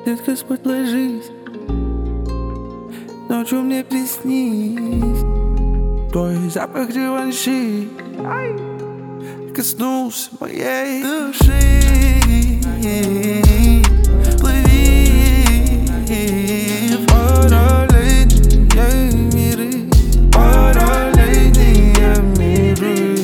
Детка, спать ложись, ночью мне приснись твой запах реванши коснулся моей души. Плыви в параллельные миры, параллельные миры.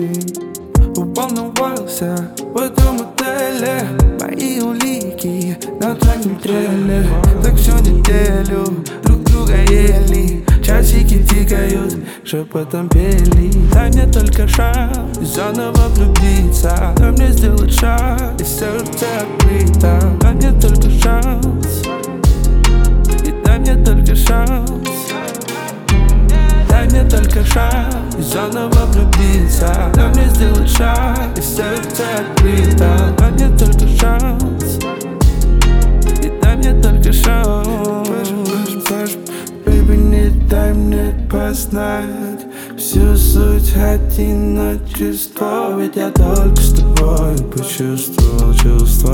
Волновался в этом отеле, мои улики на твоем теле. Так всю неделю друг друга ели, часики тикают, шепотом пели. Дай мне только шанс заново влюбиться, дай мне сделать шаг, и сердце открыто. Дай мне только шанс, и дай мне только шанс. Дай мне только шанс и заново влюбиться, дай мне сделать шаг, и сердце открыто. Дай мне только шанс, и дай мне только шанс. Baby, не дай мне познать всю суть одиночества, ведь я только с тобой почувствовал чувства.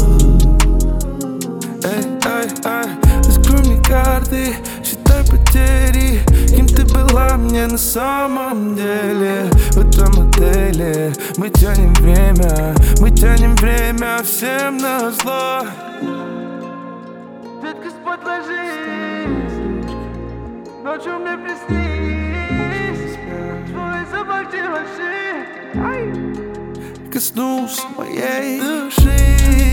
Эй, эй, эй, раскрой мне карты, считай потери, кем ты была мне на самом деле. В этом отеле мы тянем время всем на зло. Детка, спать ложись, ночью мне приснись твой запах реванши коснулся моей души.